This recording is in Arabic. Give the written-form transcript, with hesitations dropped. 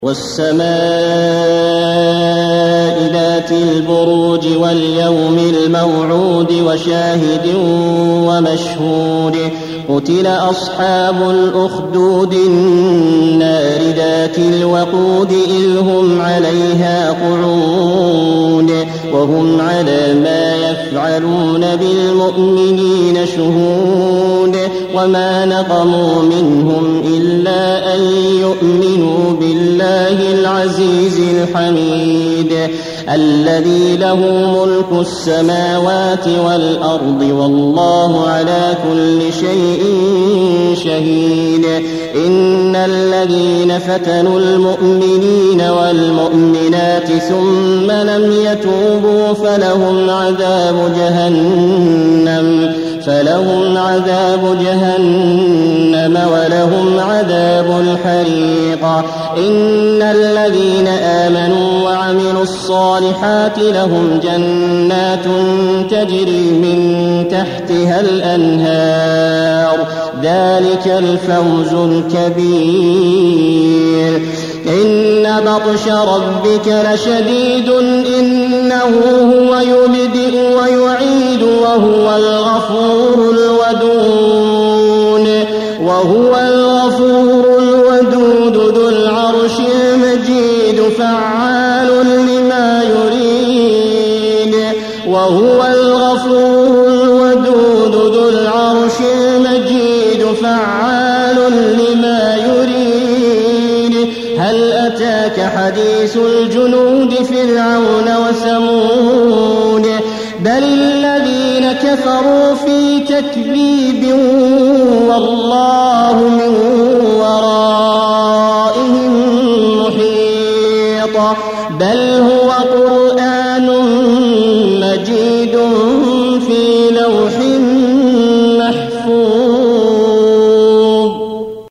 والسماء ذات البروج واليوم الموعود وشاهد ومشهود قتل أصحاب الأخدود النار ذات الوقود إذ هم عليها قعود وهم على ما يفعلون بالمؤمنين شهود وما نقموا منهم إلا أن يؤمنوا بالله العزيز الحميد الذي له ملك السماوات والأرض والله على كل شيء شهيد إن الذين فتنوا المؤمنين والمؤمنات ثم لم يتوبوا فلهم عذاب جهنم ولهم عذاب الحريق إن الذين آمنوا وعملوا الصالحات لهم جنات تجري من تحتها الأنهار ذلك الفوز الكبير إن بطش ربك لشديد إنه هو يبدئ ويعيد وهو الغفور الودود ذو العرش المجيد فعال لما يريد وهو الغفور الودود ذو العرش المجيد فعال لما يريد هل أتاك حديث الجنود فرعون وثمود بل الذين كفروا في تكذيب والله من ورائهم محيط بل هو قرآن مجيد